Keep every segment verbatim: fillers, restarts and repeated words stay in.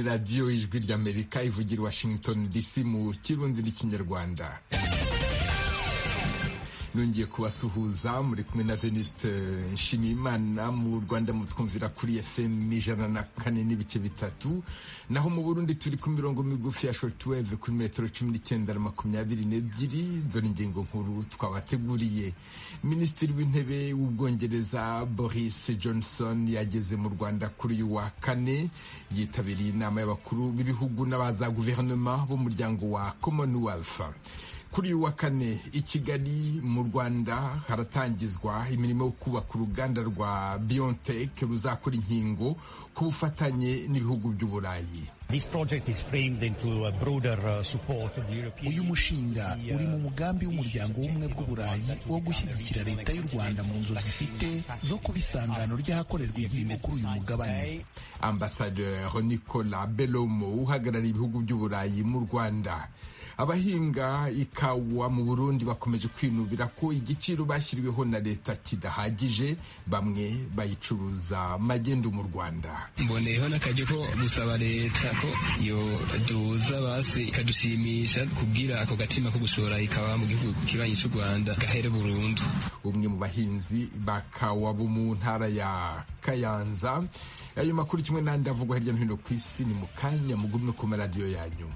radiyo ijwi ry'Amerika ivugira Washington D C mu kirundi n'ikinyarwanda. Nongeye kubasuhuza muri kumwe na Venuste Nshimiyimana. Mu Rwanda mutwumvira kuri F M ijana na kane n'ibice bitatu, naho mu Burundi turi ku mirongo migufi ya shortwave kuri metero cumi n'icyenda na makumyabiri n'ebyiri. Dore ingingo nkuru twabateguriye. Minisitiri w'intebe w'Ubwongereza Boris Johnson yageze mu Rwanda kuri uyu wa kane, yitabiriye inama y'abakuru b'ibihugu n'abaza guverinoma b'umuryango wa Commonwealth. Kuri uyu wa kane i Kigali mu Rwanda haratangizwa imirimo yo kubaka uruganda rwa BioNTech ruzakora inkingo ku bufatanye n'ibihugu by'Uburayi. Uyu mushinga uri mu mugambi w'umuryango w'ubumwe bw'Uburayi wo gushyigikira leta y'u Rwanda mu nzu zifite zo kuba isangano ry'ahakorerwa inkingo kuri uyu mugabane. Ambassadeur Nicolas Belomo uhagarariye ibihugu by'Uburayi mu Rwanda. Abahinga ikawa mu Burundi bakomeje kwinubira ko igiciro bashyiriweho na leta kidahagije, bamwe bayicuruza magendo mu Rwanda. Mboneyeho n'akajyo ko gusaba leta ko yo duza basi ikadushimisha kugira ako gatima ko gushora ikawa mu gihugu kibanyi cy'u Rwanda gahere burundu. Umwe mu bahinzi bakawa bo mu ntara ya Kayanza. Ayo makuru kimwe n'andi avugwa hirya no hino ku isi ni mu kanya mugume ku maradiyo yanyu.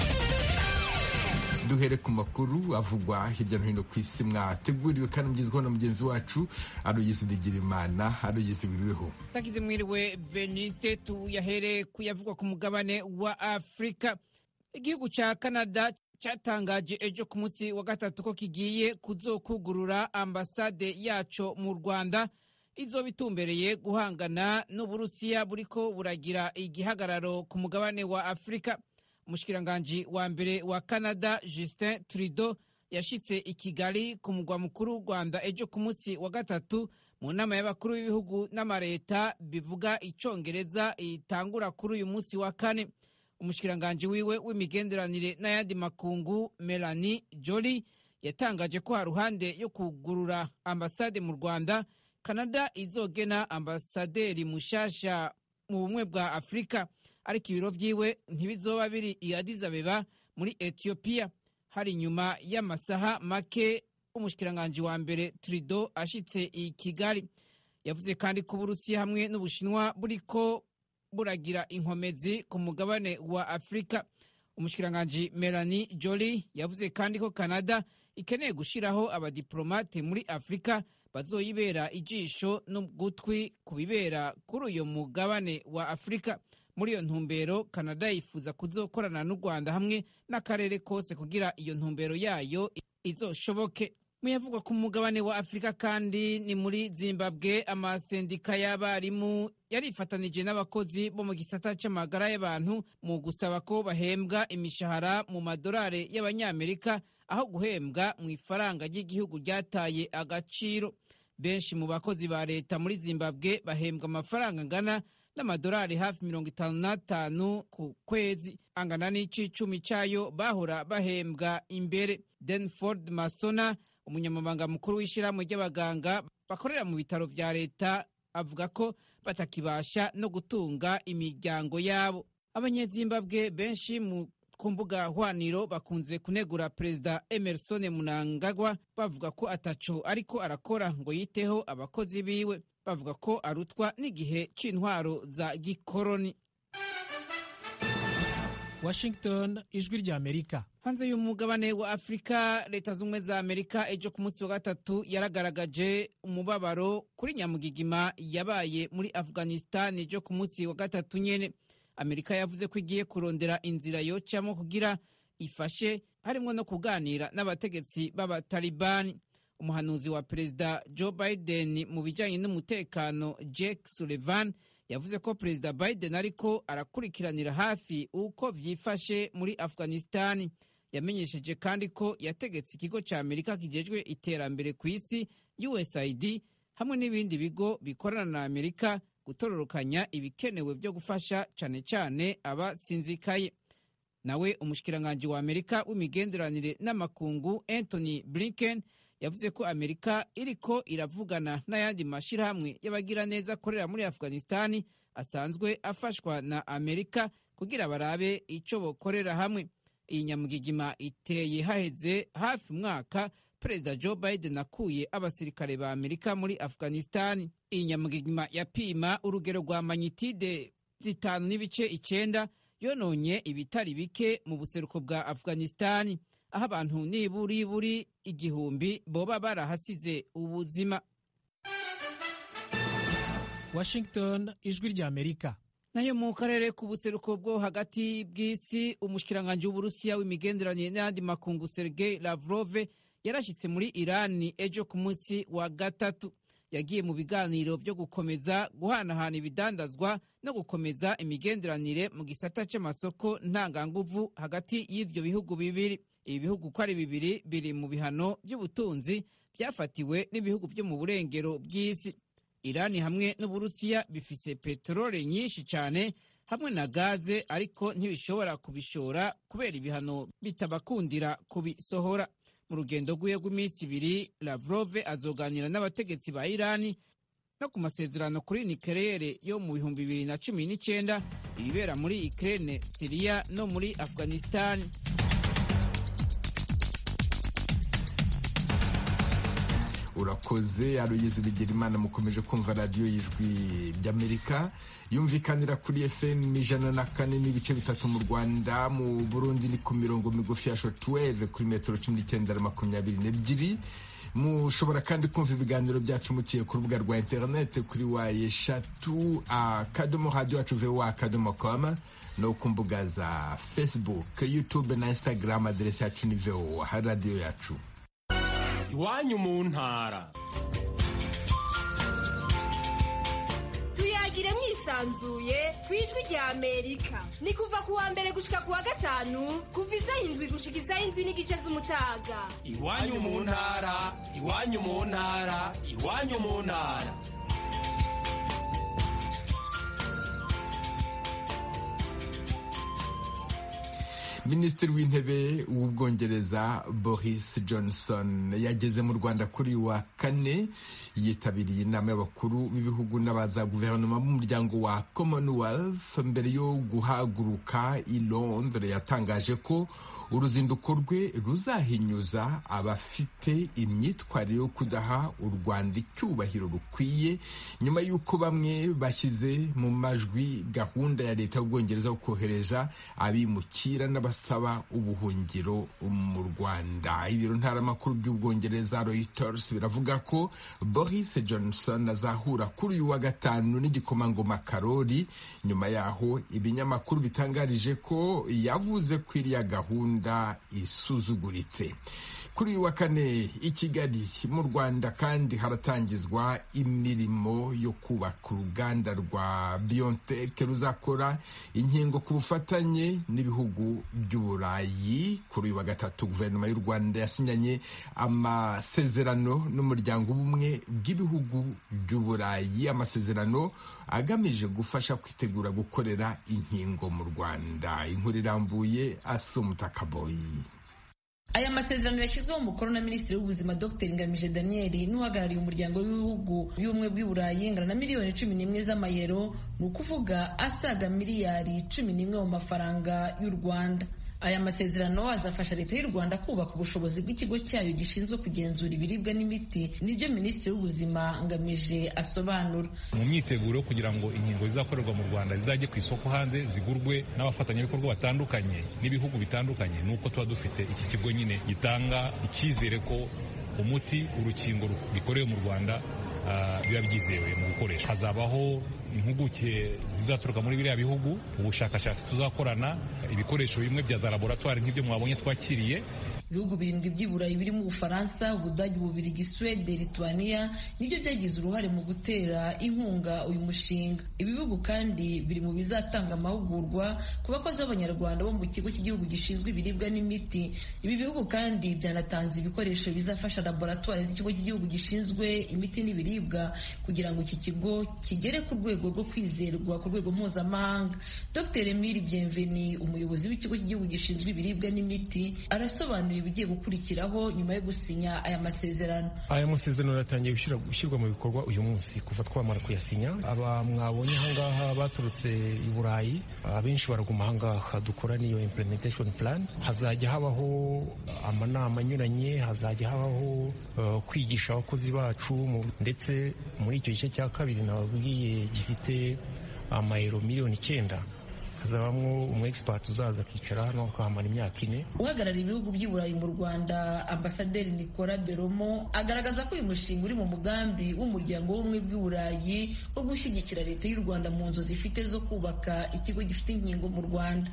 Duhere ku makuru avugwa hirya no hino ku isi mwateguriwe kandi mugezweho na mugenzi wacu Aloyizi Bigirimana. Aloyizi, wiriweho? Takize mwiriwe Veniste. Tuyahere kuyavugwa ku mugabane wa Afrika. Igihugu ca Canada cyatangaje ejo ku munsi wa gatatu ko kigiye kuzokugurura ambasade yaco mu Rwanda, izoba itumbereye guhangana n'Uburusiya buriko buragira igihagararo ku mugabane wa Afrika. Umushikiranganji wa mbere wa Canada Justin Trudeau yashitse i Kigali ku mugwa mukuru w'u Rwanda ejo ku munsi wa gatatu mu nama y'abakuru b'ibihugu n'amareta bivuga icongereza itangura kuri uyu munsi wa kane. Umushikiranganji wiwe w'imigenderanire n'ayandi makungu Melanie Joly yatangaje ko haruhande yo kugurura ambasade mu Rwanda, Canada izogena ambasaderi mushasha mu bumwe bwa Afrika, ariko ibiro vyiwe ntibizoba biri i Addis Abeba muri Ethiopia. Hari nyuma y'amasaha make umushikiranganji wa mbere Trudeau ashitse i Kigali. Yavuze kandi ko Uburusiya hamwe n'Ubushinwa buriko buragira inkomezi ku mugabane wa Afrika. Umushikiranganji Melanie Joly yavuze kandi ko Canada ikeneye gushiraho abadiplomate muri Afrika bazoyibera ijisho n'ugutwi ku bibera kuri uyo mugabane wa Afrika. Muri iyo ntumbero Canada yifuza kuzokorana n'u Rwanda hamwe n'akarere kose kugira iyo ntumbero yayo izoshoboke. Muyavugwa ku mugabane wa Afrika kandi ni muri Zimbabwe, amasendika y'abarimu yarifatanije n'abakozi bo mu gisata c'amagara y'abantu mu gusaba ko bahembwa imishahara mu madolari y'abanyamerika aho guhembwa mu ifaranga ry'igihugu ryataye agaciro. Benshi mu bakozi ba leta muri Zimbabwe bahembwa amafaranga angana n'amadolari hafi mirongo itanu n'atanu ku kwezi, angana n'icicumi cayo bahora bahembwa imbere. Denford Masona, umunyamabanga mukuru w'ishirahamwe ry'abaganga bakorera mu bitaro vya leta, avuga ko batakibasha no gutunga imiryango yabo. Abanyezimbabwe benshi mu ku mbuga hwaniro bakunze kunegura Perezida Emerson Mnangagwa, bavuga ko ataco ariko arakora ngo yiteho abakozi biwe, bavuga ko arutwa n'igihe c'intwaro za gikoroni. Washington, ijwi ry'Amerika. Hanze y'umugabane wa Afrika, leta z'ubumwe za Amerika ejo ku munsi wa gatatu yaragaragaje umubabaro kuri nyamugigima yabaye muri Afghanistan ejo ku munsi wa gatatu nyene. Amerika yavuze ko igiye kurondera inzira yocamo kugira ifashe, harimwo no kuganira n'abategetsi b'abatalibani. Umuhanuzi wa Perezida Joe Biden mu bijanye n'umutekano Jake Sullivan yavuze ko Perezida Biden ariko arakurikiranira hafi uko vyifashe muri Afghanistan. Yamenyesheje kandi ko yategetse ikigo ca Amerika kijejwe iterambere ku isi U S A I D hamwe n'ibindi bigo bikorana na Amerika gutororokanya ibikenewe byo gufasha cane cane abasinzikaye. Nawe umushikiranganji wa Amerika w'imigenderanire n'amakungu Anthony Blinken yavuze ko Amerika iriko iravugana n'ayandi mashirahamwe y'abagira neza akorera muri Afghanistan asanzwe afashwa na Amerika kugira barabe ico bokorera hamwe. Iyi nyamugigima iteye haheze hafi umwaka Perezida Joe Biden akuye abasirikare ba Amerika muri Afghanistan. Iyi nyamugigima yapima urugero rwa magnitude zitanu n'ibice icenda yononye ibitari bike mu buseruko bwa Afghanistan, aho abantu niburiburi igihumbi boba barahasize ubuzima. Washington, ijwi rya Amerika. Nayo mu karere k'ubuseruko bwo hagati bw'isi, umushikiranganje w'Uburusiya w'imigenderanire n'andi makungu Sergei Lavrov yarashitse muri Irani ejo ku munsi wa gatatu. Yagiye mu biganiro byo gukomeza guhanahana ibidandazwa no gukomeza imigenderanire mu gisata c'amasoko ntanganguvu hagati y'ivyo bihugu bibiri. Ibi bihugu ko ari bibiri biri mu bihano by'ubutunzi byafatiwe n'ibihugu byo mu burengero bw'isi. Irani hamwe n'Uburusiya bifise peterole nyinshi cyane hamwe na gaze, ariko ntibishobora kubishora kubera ibihano bitabakundira kubisohora. Mu rugendo rw'iwe rw'iminsi ibiri, Lavrov azoganira n'abategetsi ba Irani no ku masezerano kuri nikeleyere yo mu bihumbi bibiri na cumi n'icenda ibibera muri Ukraine, Syria no muri Afghanistan. Urakoze Aloyizi Bigirimana. Mukomeje kumva radiyo y'ijwi ry'Amerika yumvikanira kuri F M ijana na kane n'ibice bitatu mu Rwanda. Mu Burundi ni ku mirongo migufi ya shortwave kuri metero cumi n'icyenda na makumyabiri n'ebyiri. Mushobora kandi kumva ibiganiro byacu muciye ku rubuga rwa interineti kuri wa eshatu akadomo radio yacu voa akadomo com no ku mbuga za Facebook, YouTube na Instagram. Aderesi yacu ni voa radio yacu. Iwanyu mu ntara. Tuyagire mwisanzuye kwijwi rya Amerika. Ni kuva ku wa mbere gushika ku wa gatanu kuva isaha indwi gushika isaha indwi n'igice z'umutaga. Iwanyu mu ntara, iwanyu mu ntara, iwanyu mu ntara. Minisitiri w'intebe w'Ubwongereza Boris Johnson yageze mu Rwanda kuri wa kane, yitabiriye inama y'abakuru b'ibihugu n'abaza guverinoma b'umuryango wa Commonwealth. Mbere yo guhaguruka i Londres yatangaje ko uruzinduko rwe ruzahinyuza abafite imyitwarire yo kudaha u Rwanda icyubahiro rukwiye, nyuma y'uko bamwe bashyize mu majwi gahunda ya leta y'Ubwongereza yo kohereza abimukira n'abasaba ubuhungiro mu Rwanda. Ibiro ntaramakuru by'Ubwongereza Reuters biravuga ko Boris Johnson azahura kuri uyu wa gatanu n'igikomangoma Karori. Nyuma yaho ibinyamakuru bitangarije ko yavuze ko iriya gahunda isuzuguritse. Kuri uyu wa kane i Kigali mu Rwanda kandi haratangizwa imirimo yo kubaka uruganda rwa BioNTech ruzakora inkingo ku bufatanye n'ibihugu by'Uburayi. Kuri uyu wa gatatu guverinoma y'u Rwanda yasinyanye amasezerano n'umuryango w'ubumwe bw'ibihugu by'Uburayi, amasezerano agamije gufasha kwitegura gukorera inkingo mu Rwanda. Inkuru irambuye Asumta Kaboyi. Aya masezerano yashyizweho umukono na Minisitiri w'Ubuzima Dr Ngamije Daniel n'uhagarariye umuryango w'ibihugu by'ubumwe bw'Iburayi ingana na miliyoni cumi n'imwe z'amayero, ni ukuvuga asaga miliyari cumi n'imwe mu mafaranga y'u Rwanda. Aya masezerano azafasha leta y'u Rwanda kubaka ubushobozi bw'ikigo cyayo gishinzwe kugenzura ibiribwa n'imiti, nibyo Minisitiri w'Ubuzima Ngamije asobanura. Mu myiteguro kugira ngo inkingo zizakorerwa mu Rwanda zizajye ku isoko hanze zigurwe n'abafatanyabikorwa batandukanye n'ibihugu bitandukanye, nuko tuba dufite iki kigo nyine gitanga icyizere ko umuti urukingo bikorewe mu Rwanda uh, biba byizewe mu gukoresha. Hazabaho impuguke zizaturuka muri biriya bihugu, ubushakashatsi tuzakorana, ibikoresho bimwe bya za laboratoire nk'ibyo mwabonye twakiriye. Ibihugu birindwi by'Iburayi birimo Ubufaransa, Ubudage, Ububirigi, Suwede, Lithuania nibyo byagize uruhare mu gutera inkunga uyu mushinga. Ibi bihugu kandi biri mu bizatanga amahugurwa ku bakozi b'Abanyarwanda bo mu kigo cy'igihugu gishinzwe ibiribwa n'imiti. Ibi bihugu kandi byanatanze ibikoresho bizafasha laboratoire z'ikigo cy'igihugu gishinzwe imiti n'ibiribwa kugira ngo iki kigo kigere ku rwego rwo kwizerwa ku rwego mpuzamahanga. Dr Emile Bienveni, umuyobozi w'ikigo cy'igihugu gishinzwe ibiribwa n'imiti, arasobanura yasobanuye ibigiye gukurikiraho nyuma yo gusinya aya masezerano. Aya masezerano yatangiye gushyirwa mu bikorwa uyu munsi kuva twamara kuyasinya. Aba mwabonye ahangaha baturutse i Burayi, abenshi baraguma ahangaha dukora niyo implementation plan. Hazajya habaho amanama anyuranye, hazajya habaho uh, kwigisha abakozi bacu, ndetse muri icyo gice cya kabiri nababwiye gifite amayero miliyoni icyenda hazabamwo umu expert uzaza akicara hano akahamara imyaka ine. Uhagarariye ibihugu by'i Burayi mu Rwanda, Ambasaderi Nicolas Beromo, agaragaza ko uyu mushinga uri mu mugambi w'umuryango w'ubumwe bw'i Burayi wo gushyigikira leta y'u Rwanda mu nzozi ifite zo kubaka ikigo gifite inkingo mu Rwanda.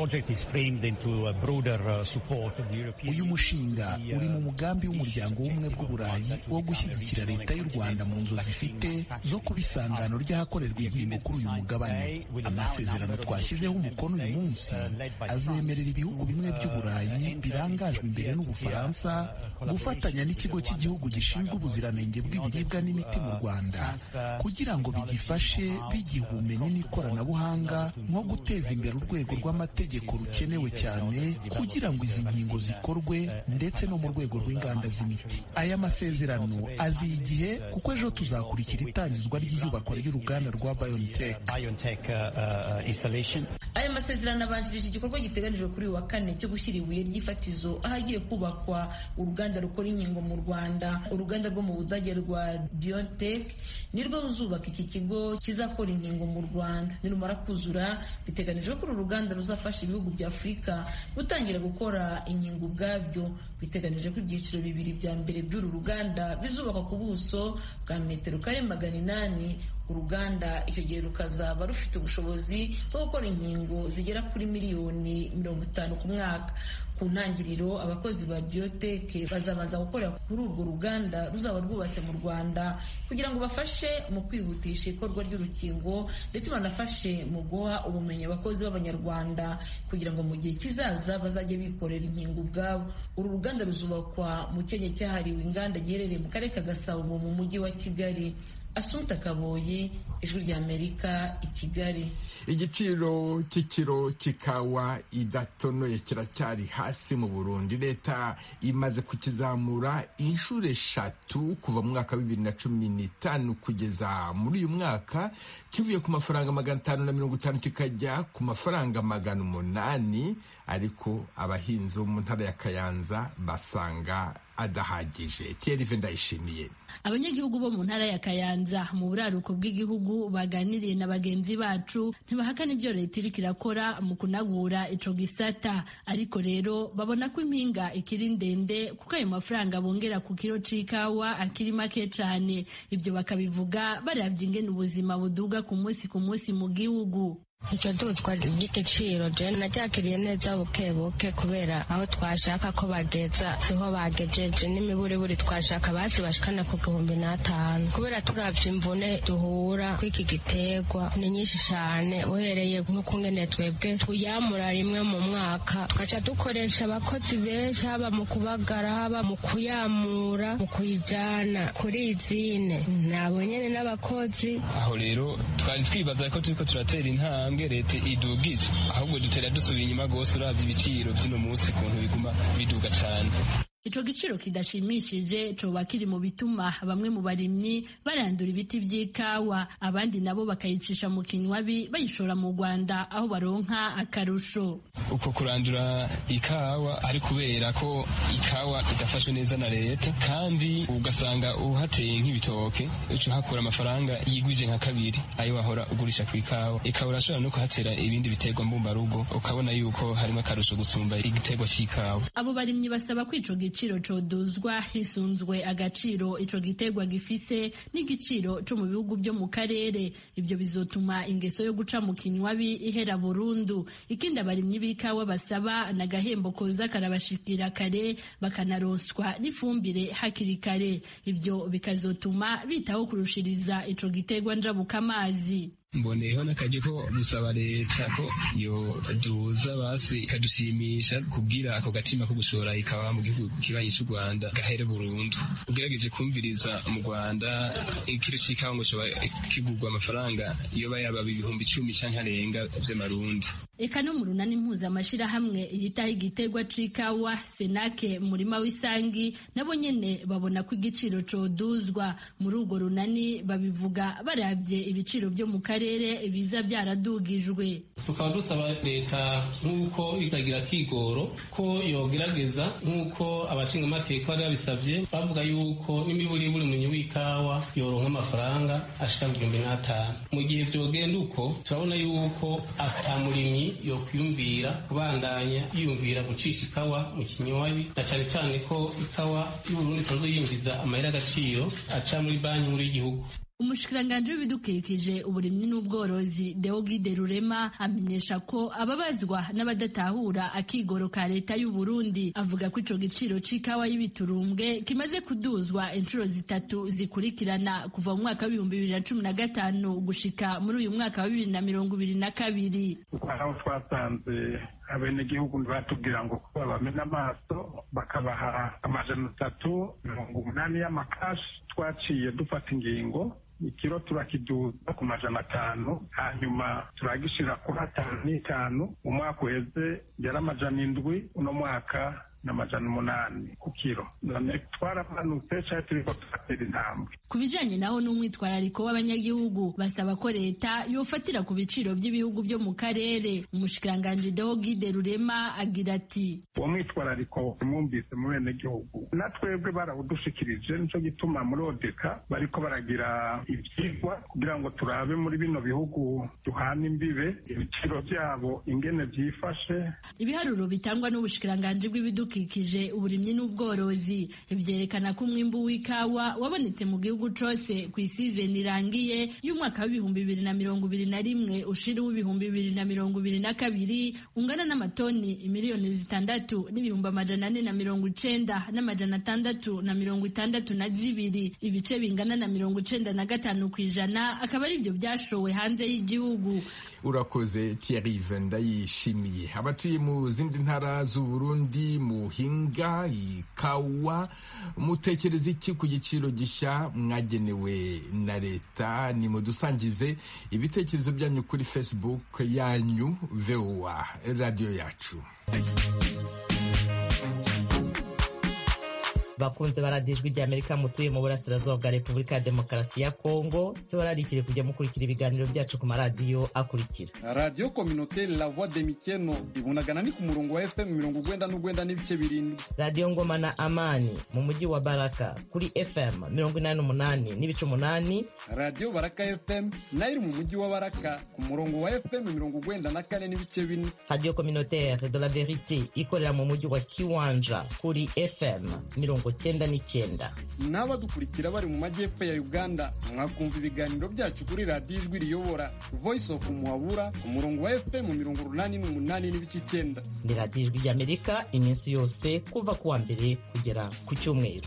Uyu mushinga uri mu mugambi w'umuryango w'ubumwe bw'u Burayi wo gushyigikira leta y'u Rwanda mu nzozi ifite zo kuba isangano ry'ahakorerwa inkingo kuri uyu mugabane. Amasezerano twashyizeho umukono uyu munsi azemerera ibihugu bimwe by'u Burayi birangajwe imbere n'Ubufaransa gufatanya n'ikigo cy'igihugu gishinzwe ubuziranenge bw'ibiribwa n'imiti mu Rwanda kugira ngo bigifashe bigiha ubumenyi n'ikoranabuhanga nko guteza imbere urwego rw'amategeko rukenewe cyane kugira ngo izi nkingo zikorwe, ndetse no mu rwego rw'inganda z'imiti. Aya masezerano aziye igihe kuko ejo tuzakurikira itangizwa ry'iyubakwa ry'uruganda rwa BioNTech. Aya masezerano abanjirije igikorwa giteganijwe kuri uyu wa kane cyo gushyira ibuye ry'ifatizo ahagiye kubakwa uruganda rukora inkingo mu Rwanda. Uruganda rwo mu Budage rwa BioNTech nirwo ruzubaka iki kigo kizakora inkingo mu Rwanda. Nirumara kuzura, biteganijwe ko uru ruganda ruzafasha ibihugu bya Afurika gutangira gukora inkingo ubwabyo. Biteganije ko ibyiciro bibiri bya mbere by'uru ruganda bizubakwa ku buso bwa metero kare magana inani. Uruganda icyo gihe rukazaba rufite ubushobozi bwo gukora inkingo zigera kuri miliyoni mirongo itanu ku mwaka. Ku ntangiriro, abakozi ba BioNTech bazabanza gukorera kuri urwo ruganda ruzaba rwubatse mu Rwanda kugira ngo bafashe mu kwihutisha ikorwa ry'urukingo, ndetse banafashe mu guha ubumenyi abakozi b'Abanyarwanda kugira ngo mu gihe kizaza bazajye bikorera inkingo ubwabo. Uru ruganda ruzubakwa mu Kenya cyahariwe inganda giherereye mu karere ka Gasabo mu mujyi wa Kigali. Asumta Kaboyi, Ijwi ry'Amerika, i Kigali. Igiciro cy'ikiro cy'ikawa idatonoye kiracyari hasi mu Burundi. Leta imaze kukizamura inshuro eshatu kuva mu mwaka wa bibiri na cumi n'itanu kugeza muri uyu mwaka, kivuye ku mafaranga magana atanu na mirongo itanu kikajya ku mafaranga magana umunani, ariko abahinzi bo mu ntara ya Kayanza basanga adahagije. Thierry Vendayishimiye. Abanyagihugu bo mu ntara ya Kayanza mu buraruko bw'igihugu baganiriye na bagenzi bacu ntibahakana ibyo leta iriko irakora mu kunagura ico gisata, ariko rero babona ko impinga ikiri ndende kuko ayo mafaranga bongera ku kiro c'ikawa akiri make cane. Ibyo bakabivuga baravye ingene ubuzima buduga ku munsi ku munsi mu gihugu. Icyo dutwa ry'igiciro je naryakiriye neza buke buke, kubera aho twashaka ko bageza siho bagejeje, n'imiburiburi twashaka basi bashikana ku gihumbi n'atanu, kubera turavye imvune duhura kw'iki giterwa ni nyinshi cane, uhereye nk'ukungene twebwe tuyamura rimwe mu mwaka tugaca dukoresha abakozi benshi, haba mu kubagara, haba mu kuyamura, mu kuyijana kuri izine nabo nyene n'abakozi. Aho rero twari twibaza ko turiko turatera intambwe leta idugije, ahubwo dutera dusubira inyuma gose uravye ibiciro by'ino munsi kuntu biguma biduga cane. Ico giciro kidashimishije coba kiri mu bituma bamwe mu barimyi barandura ibiti vy'ikawa, abandi nabo bakayicisha mu kinywabi bayishora mu Rwanda aho baronka akarusho. Uko kurandura ikawa ari kubera ko ikawa idafashwe neza na leta, kandi ugasanga uhateye nk'ibitoke uco hakura amafaranga yigwije nka kabiri ayo wahora ugurisha ku ikawa. Ikawa urashobora no kuhatera ibindi biterwa mbumbarugo ukabona yuko harimo akarusho gusumba igiterwa c'ikawa. Abo barimyi basaba ko ico igiciro coduzwa hisunzwe agaciro ico giterwa gifise n'igiciro co mu bihugu byo mu karere. Ibyo bizotuma ingeso yo guca mu kinywabi ihera burundu. Ikindi abarimyi b'ikawa basaba n'agahembo koza karabashikira kare, bakanaronswa n'ifumbire hakiri kare. Ibyo bikazotuma bitaho kurushiriza ico giterwa njabuka amazi. Mboneyeho n'akaje ko gusaba leta ko yo duza basi ikadushimisha kubwira ako gatima ko gushora ikawa mu gihugu kibanyi cy'u Rwanda gahere burundu. Ugerageje kumviriza mu Rwanda ikiro c'ikawa ngo coba kigurwa amafaranga iyo bayaba ibihumbi icumi canke arenga vy'amarundi. eka no mu runani mpuzamashirahamwe yitaho igiterwa c'ikawa Senake murima w'isangi nabo nyene babona ko igiciro coduzwa. Muri urwo runani babivuga baravye ibiciro byo mu karere biza byaradugijwe. Tukaba dusaba leta nk'uko ikagira kigoro ko yogerageza nk'uko abashinga amateka bari babisavye bavuga yuko n'imiburi buri munyi w'ikawa yoronka amafaranga ashika igihumbi n'atanu. Mu gihe vyogenda uko turabona yuko atamurimyi yo kwiyumvira kubandanya yiyumvira gucisha ikawa mu kinywabi, na cyane cyane ko ikawa y'Uburundi isanzwe yinjiza amahera agaciro aca muri banki nkuru y'igihugu. Umushikiranganji w'ibidukikije uburimyi n'ubworozi Deogide Rurema amenyesha ko ababazwa n'abadatahura akigoro ka leta y'u Burundi. Avuga ko ico giciro c'ikawa y'ibiturumbwe kimaze kuduzwa inshuro zitatu zikurikirana kuva mu mwaka w'ibihumbi bibiri na cumi na gatanu gushika muri uyu mwaka wa bibiri na mirongo ibiri na kabiri. Aho twasanze abenegihugu batubwira ngo kuba bamena amaso bakabaha amajana atatu mirongo umunani y'amakashi, twaciye dufata ingingo ikiro turakiduza ku majana atanu, hanyuma turagishira kuri atanu n'itanu. Mu mwaka uheze yari amajana indwi, uno mwaka n'amajana umunani ku kiro. None twaramanutse cyane turiko turatera intambwe. Ku bijanye naho n'umwitwarariko w'abanyagihugu basaba ko leta yofatira ku biciro by'ibihugu byo mu karere. Umushikiranganji Deogide Rurema agira ati uwo mwitwarariko mwumvise mu bene gihugu natwebwe barawudushikirije, nico gituma muri Odeka bariko baragira ivyigwa kugira ngo turabe muri bino bihugu duhana imbibe ibiciro byabo ingene vyifashe. Ibiharuro bitangwa n'ubushikiranganji bw'ibidukikije uburimyi n'ubworozi byerekana ko umwimbu w'ikawa wabonetse mu gihugu cose ku isizeni irangiye y'umwaka w'ibihumbi bibiri na mirongo ibiri na rimwe ushira w'ibihumbi bibiri na mirongo ibiri na kabiri ungana n'amatoni imiliyoni zitandatu n'ibihumbi amajana ane na mirongo icenda n'amajana atandatu na mirongo itandatu na zibiri, ibice bingana na mirongo icenda na gatanu kw'ijana akaba ari byo byashowe hanze y'igihugu. Urakoze Thierry Ndayishimiye. Abatuye mu zindi ntara z'u Burundi muhinga ikawa mutekereza iki ku giciro gishya mwagenewe na leta? Ni mudusangize ibitekerezo byanyu kuri Facebook yanyu V O A radio yacu. Bakunze baradijwe rya Amerika mutuye mu burasirazuba bwa Repubulika ya Demokarasi ya Kongo, tubararikire kujya mukurikira ibiganiro byacu ku maradiyo akurikira: Radio Communautaire La Voix de Mikeno ibunagana ni ku murongo wa F M mirongo ugwenda n'ugwenda n'ibice birindwi. Radio Ngoma na Amani mu mujyi wa Baraka kuri F M mirongo inani n'umunani n'ibice umunani. Radio Baraka F M nayo mu mujyi wa Baraka ku murongo wa F M mirongo ugwenda na kane n'ibice bine. Radio Communautaire de la Verite ikorera mu mujyi wa Kiwanja kuri F M mirongo cyenda n'icyenda. N'abadukurikira bari mu majyepfo ya Uganda mwakumva ibiganiro byacu kuri Radio Ijwi Riyobora Voice of Muhabura ku murongo wa F M mirongo urunani n'umunani n'ibice icyenda. Ni Radio Ijwi ry'Amerika iminsi yose kuva ku wa mbere kugera ku cyumweru.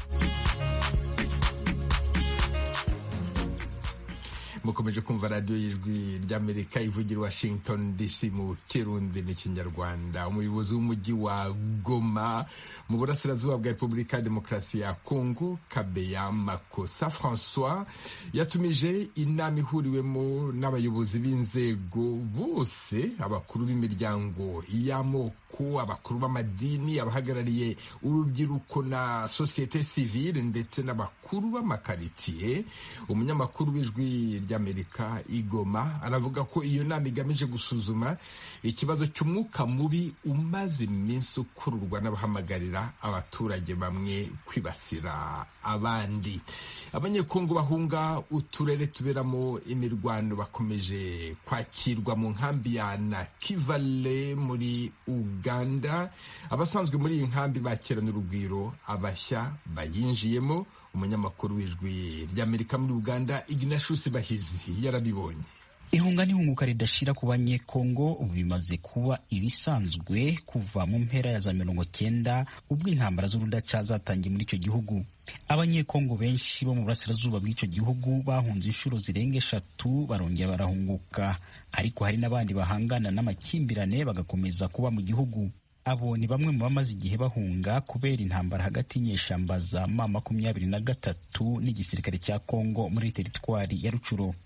Mukomeje kumva radio y'Ijwi ry'Amerika ivugira Washington D C mu Kirundi n'Ikinyarwanda. Umuyobozi w'umujyi wa Goma mu burasirazuba bwa Repubulika ya Demokarasi ya Kongo, Kabeya Makossa François, yatumije inama ihuriwemo n'abayobozi b'inzego bose, abakuru b'imiryango y'amoko, abakuru b'amadini, abahagarariye urubyiruko na societe civile ndetse n'abakuru b'amakaritiye. Umunyamakuru w'Ijwi ry'Amerika Igoma aravuga ko iyo nama igamije gusuzuma ikibazo cy'umwuka mubi umaze iminsi ukururwa n'abahamagarira abaturage bamwe kwibasira abandi. Abanyekongo bahunga uturere tuberamo imirwano bakomeje kwakirwa mu nkambi ya Nakivale muri Uganda. Abasanzwe muri iyi nkambi bakirana urugwiro abashya bayinjiyemo. Umunyamakuru w'Ijwi ry'Amerika muri Uganda Ignatius Bahizi yarabibonye. Ihunga n'ihunguka ridashira ku banyekongo ubu bimaze kuba ibisanzwe kuva mu mpera ya za mirongo cyenda ubwo intambara z'urudaca zatangiye muri icyo gihugu. Abanyekongo benshi bo mu burasirazuba bw'icyo gihugu bahunze inshuro zirenga eshatu barongera barahunguka, ariko hari n'abandi bahangana n'amakimbirane bagakomeza kuba mu gihugu. Abo ni bamwe mu bamaze igihe bahunga kubera intambara hagati y'inyeshamba za ma makumyabiri na gatatu n'igisirikare cya Kongo muri teritwari ya Rucuro.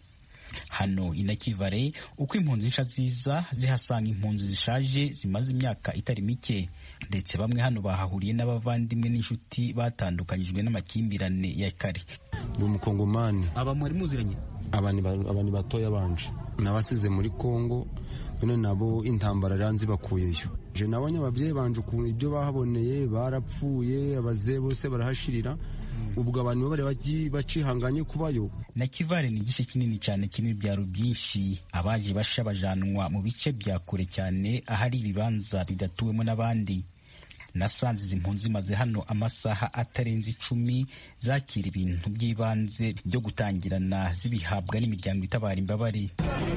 hano inakivare uko impunzi nsha ziza zihasanga impunzi zishaje zimaze imyaka itari mike, ndetse bamwe hano bahahuriye n'abavandimwe n'inshuti batandukanyijwe n'amakimbirane ya kare. Ndi umukongomani. Aba muri muziranye? Abani batoya banje nabasize muri Kongo, none nabo intambara ranzi bakuyeyo. Je nabonye ababyeyi banje ukuntu ibyo bahaboneye, barapfuye, abazee bose barahashirira, ubwo abantu bari bacihanganye kubayo. Nakivare ni igice kinini cyane kirimo ibyaro byinshi, abaje basha bajanwa mu bice bya kure cyane ahari ibibanza bidatuwemo n'abandi. Nasanze izi mpunzi maze hano amasaha atarenze icumi zakira ibintu by'ibanze byo gutangirana zibihabwa n'imiryango itabara imbabare.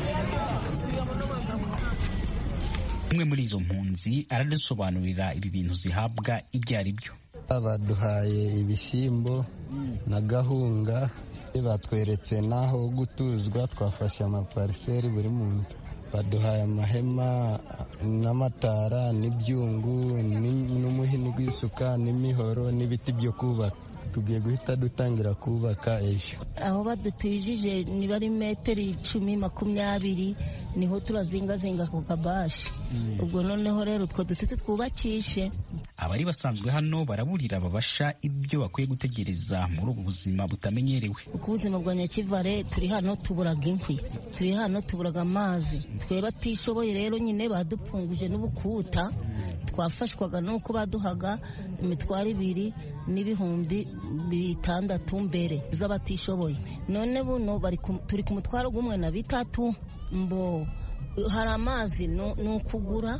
Umwe muri izo mpunzi aradusobanurira ibi bintu zihabwa ibyo ari byo. Baduhaye ibishyimbo na gahunga, batweretse n'aho gutuzwa, twafashe amapariseri buri muntu. Baduhaye amahema n'amatara n'ibyungu n'umuhini w'isuka n'imihoro n'ibiti byo kubaka. Tugiye guhita dutangira kubaka ejo. Aho badutijije ni bari metero icumi makumyabiri, niho turazingazinga ku kabashi. Ubwo noneho rero utwo duti twubakishe. Abari basanzwe hano baraburira babasha ibyo bakwiye gutegereza muri ubu buzima butamenyerewe. Uko ubuzima bwa Nyakivare turi hano tuburaga inkwi, turi hano tuburaga amazi. Twe batishoboye rero nyine badupfunguje n'ubukuta, twafashwaga nuko baduhaga imitwaro ibiri n'ibihumbi bitandatu mbere z'abatishoboye. None buno bari turi ku mutwaro gumwe na bitatu. Mbo hari amazi n'ukugura,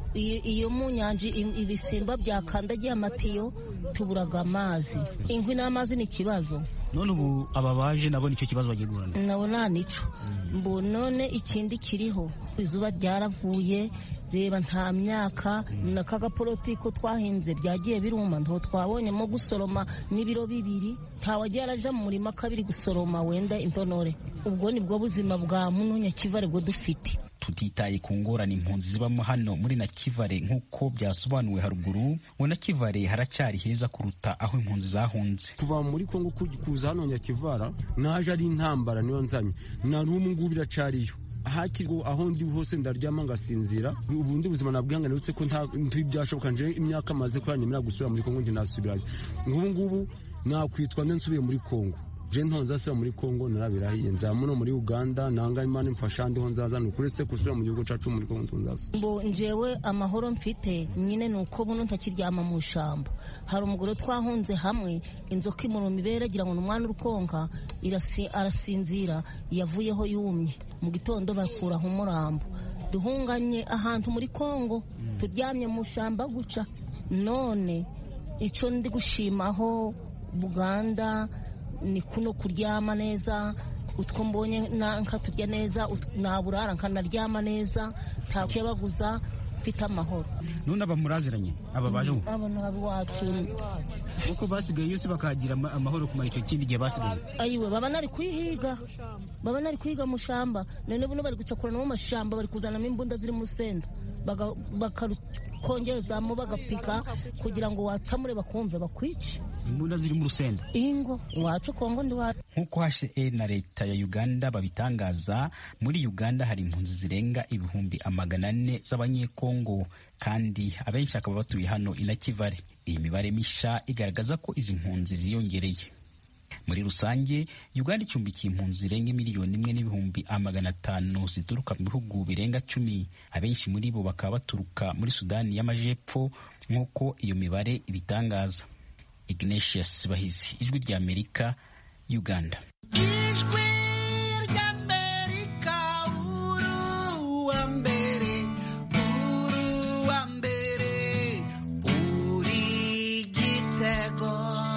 iyo mu nyanja ibisimba byakandagiye amatiyo tuburaga amazi. Inkwi n'amazi ni ikibazo. None ubu aba baje nabo nicyo kibazo bagiye guhura nabo nta nico. Mbo none ikindi kiriho, izuba ryaravuye, reba nta myaka n'akagaporotiko twahinze byagiye biruma, nto twabonyemo gusoroma n'ibiro bibiri, ntawagiye araja mu murima kabiri gusoroma wenda intonore. Ubwo nibwo buzima bwa muno Nyakivare bwo dufite. Tutitaye ku ngorane impunzi zibamo hano muri Nakivare nk'uko byasobanuwe haruguru, ngo Nakivare haracyari heza kuruta aho impunzi zahunze. Kuva muri Kongo kuza hano Nyakivara naje ari intambara niyo nzanye, na n'ubu ngubu biracariyo. Hakirwa aho ndi hose ndaryama ngasinzira, ubundi buzima nabwihangana uretse ko nta byashoboka nje imyaka maze ko yanyemera gusubira muri Kongo, ndi nasubirayo. Ngubu ngubu nakwitwa nsubiye muri Kongo. Je ntonza asubira muri Kongo narabirahiye, nzamuno muri Uganda nanga Imana imfasha ndiho nzaza, nukuretse kusubira mu gihugu cacu muri Kongo ntonzaza. Mbo njewe amahoro mfite nyine nuko buno ntakiryama mu shamba. Hari umugore twahunze hamwe, inzoka imuruma iberagira ngo n'umwana urukonka irasi arasinzira, yavuyeho yumye. Mu gitondo bakuraho umurambo. Duhunganye ahantu muri Kongo, turyamye mu shamba guca. None ico ndi gushimaho Buganda ni kuno kuryama neza, utwo mbonye nkaturya neza, naburara nkanaryama neza, nta cyebaguza, mfite amahoro. None aba muraziranye aba baje ubu? Aba nabi wacu uko basigaye yose bakagira amahoro kumara icyo kindi gihe basigaye. Ayiwe baba nari kwihiga, baba nari kwiga mu shamba, none buno bari gucakurana mu mashamba, bari kuzanamo imbunda ziri mu senda, bakongezamo bagapika kugira ngo watamure bakumve bakwice. Imbunda ziri mu rusenda ingo iwacu Kongo ndi wacu. Nk'uko H C R na leta ya Uganda babitangaza, muri Uganda hari impunzi zirenga ibihumbi amagana ane z'abanyekongo, kandi abenshi akaba batuye hano i Nakivare. Iyi mibare misha igaragaza ko izi mpunzi ziyongereye. Muri rusange Uganda icumbikiye impunzi zirenga miliyoni imwe n'ibihumbi amagana atanu zituruka mu bihugu birenga cumi, abenshi muri bo bakaba baturuka muri Sudani y'Amajepfo nk'uko iyo mibare ibitangaza. Ignatius Bahizi, Ijwi rya Amerika, Uganda. Ijwi rya Amerika, uru wa mbere, uru wa mbere, uri gitego.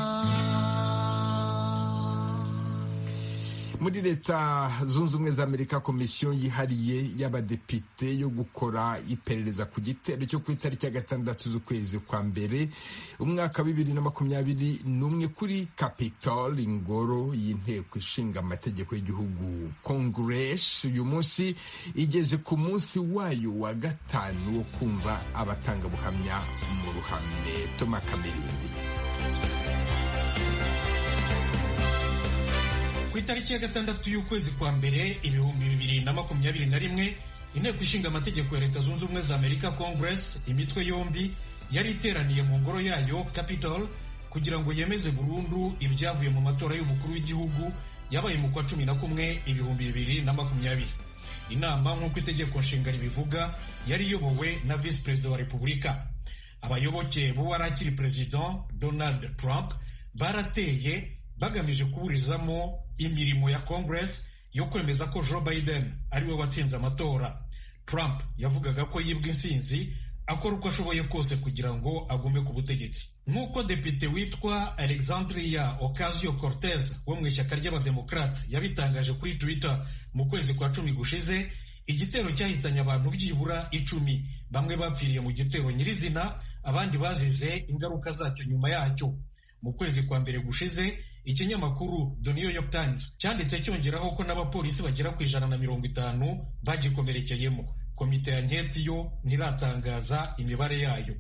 Muri Leta Zunze Ubumwe za Amerika, komisiyo yihariye y'abadepite yo gukora iperereza ku gitero cyo ku itariki ya gatandatu z'ukwezi kwa mbere umwaka wa bibiri na makumyabiri n'umwe kuri Capitol, ingoro y'inteko ishinga amategeko y'igihugu Congress, uyu munsi igeze ku munsi wayo wa gatanu wo kumva abatangabuhamya mu ruhame. Toma Kamerindi. Ku itariki ya gatandatu y'ukwezi kwa mbere ibihumbi bibiri na makumyabiri na rimwe inteko ishinga amategeko ya leta zunze ubumwe za amerika congress imitwe yombi yari iteraniye mu ngoro yayo capitol kugira ngo yemeze burundu ibyavuye mu matora y'umukuru w'igihugu yabaye mu kwa cumi na kumwe ibihumbi bibiri na makumyabiri. Inama nk'uko itegeko nshinga ribivuga yari iyobowe na visi perezida wa repubulika. Abayoboke b'uwari akiri perezida Donald Trump barateye bagamije kuburizamo imirimo ya Congress yo kwemeza ko Joe Biden ariwe watsinze amatora. Trump yavugaga ko yibwa insinzi akora uko ashoboye kose kugira ngo agume ku butegetsi. Nk'uko depite witwa Alexandria Ocasio-Cortez wo mu ishyaka ry'abademokrate yabitangaje kuri Twitter mu kwezi kwa cumi gushize, igitero cyahitanye abantu byibura icumi, bamwe bapfiriye mu gitero nyirizina, abandi bazize ingaruka zacyo nyuma yacyo. Mu kwezi kwa mbere gushize, ikinyamakuru The New York Times cyanditse cyongeraho ko n'abapolisi bagera ku ijana na mirongo itanu bagikomerekeyemo. Komite ya nketi yo ntiratangaza imibare yayo.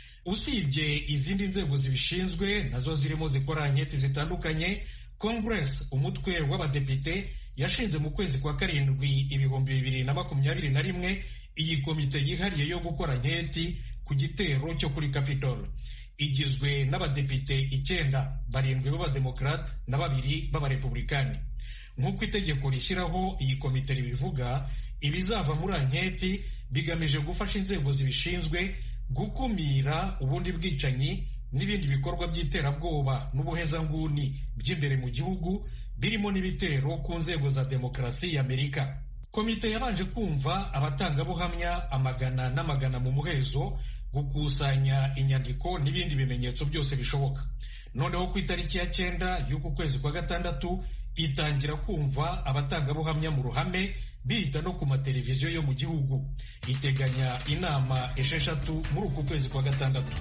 Usibye izindi nzego zibishinzwe nazo zirimo zikora nketi zitandukanye, Congress umutwe w'abadepite yashinze mu kwezi kwa karindwi ibihumbi bibiri na makumyabiri na rimwe iyi komite yihariye yo gukora nketi ku gitero cyo kuri Capitol. Igizwe n'abadepite icyenda, barindwi b'abademokrate na babiri b'abarepublikani. Nk'uko itegeko rishyiraho iyi komite ribivuga, ibizava muri anketi bigamije gufasha inzego zibishinzwe gukumira ubundi bwicanyi n'ibindi bikorwa by'iterabwoba n'ubuhezanguni by'imbere mu gihugu, birimo n'ibitero ku nzego za demokarasi ya Amerika. Komite yabanje kumva abatangabuhamya amagana n'amagana mu muhezo, gukusanya inyandiko n'ibindi bimenyetso byose bishoboka. Noneho ku itariki ya cyenda y'uku kwezi kwa gatandatu itangira kumva abatangabuhamya mu ruhame, bita no ku mateleviziyo yo mu gihugu. Iteganya inama esheshatu muri uku kwezi kwa gatandatu.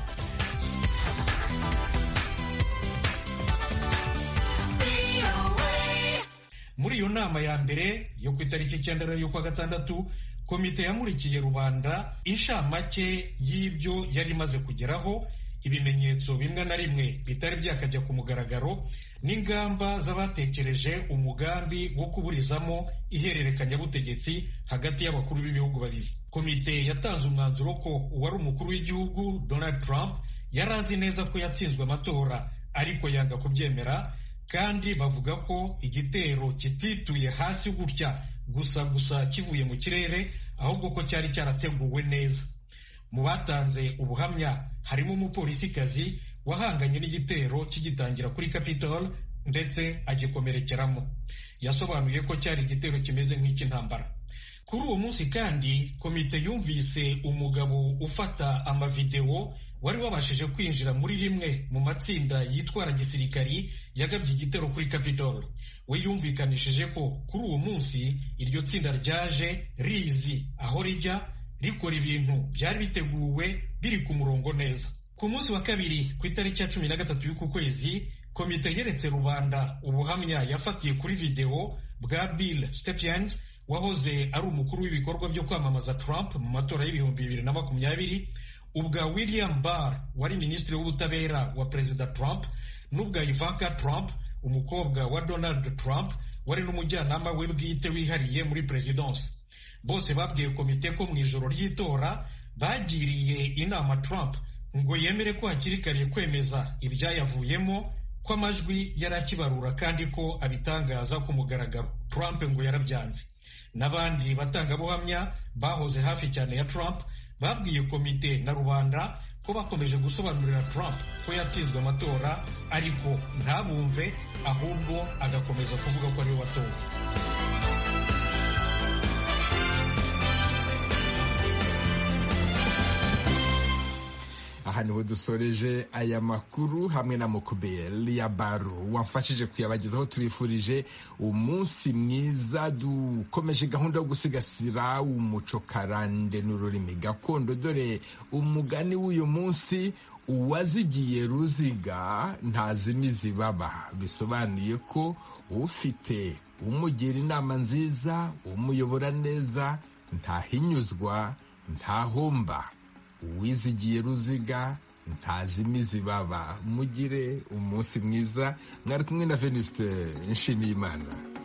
Muri iyo nama ya mbere yo ku itariki icyenda yo kwa gatandatu, komite yamurikiye rubanda inshamake y'ibyo yari imaze kugeraho, ibimenyetso bimwe na rimwe bitari byakajya ku mugaragaro, n'ingamba z'abatekereje umugambi wo kuburizamo ihererekanyabutegetsi hagati y'abakuru b'ibihugu babiri. Komite yatanze umwanzuro ko uwari umukuru w'igihugu Donald Trump yari azi neza ko yatsinzwe amatora, ariko yanga kubyemera, kandi bavuga ko igitero kitituye hasi gutya gusa gusa kivuye mu kirere, ahubwo ko cyari cyarateguwe neza. Mu batanze ubuhamya harimo umupolisikazi wahanganye n'igitero kigitangira kuri Capitol ndetse agikomerekeramo. Yasobanuye ko cyari igitero kimeze nk'icy'intambara. Kuri uwo munsi kandi komite yumvise umugabo ufata amavideo wari wabashije kwinjira muri rimwe mu matsinda yitwara gisirikari yagabye igitero kuri Capitol. We yumvikanishije ko kuri uwo munsi iryo tsinda ryaje rizi aho rijya, rikora ibintu byari biteguwe biri ku murongo neza. Ku munsi wa kabiri ku itariki ya cumi na gatatu y'uku kwezi, komite yeretse rubanda ubuhamya yafatiye kuri video bwa Bill Stepien wahoze ari umukuru w'ibikorwa byo kwamamaza Trump mu matora y'ibihumbi bibiri na makumyabiri, ubwa William Barr wari minisitiri w'ubutabera wa perezida Trump, n'ubwa Ivanka Trump umukobwa wa Donald Trump wari n'umujyanama we bwite wihariye muri presidency. Bose babwiye komite ko mu ijoro ry'itora bagiriye inama Trump ngo yemere ko hakiri kare kwemeza ibyayavuyemo, ko amajwi yari akibarura kandi ko abitangaza ku mugaragaro. Trump ngo yarabyanze. N'abandi batangabuhamya bahoze hafi cyane ya Trump babwiye komite na rubanda ko bakomeje gusobanurira Trump ko yatsinzwe amatora, ariko ntabumve, ahubwo agakomeza kuvuga ko ariwe watowe. Aha niho dusoreje aya makuru hamwe na Mukubeli ya Baro wamfashije kuyabagezaho. Tubifurije umunsi mwiza, dukomeje gahunda yo gusigasira umuco karande n'ururimi gakondo. Dore umugani w'uyu munsi: uwazigiye ruziga ntazimizi baba. Bisobanuye ko ufite umugira inama nziza, umuyobora neza, ntahinyuzwa, ntahomba. Uwizigiye ruziga ntazimizi baba. Mugire umunsi mwiza. Mwari kumwe na Venuste Nshimiyimana.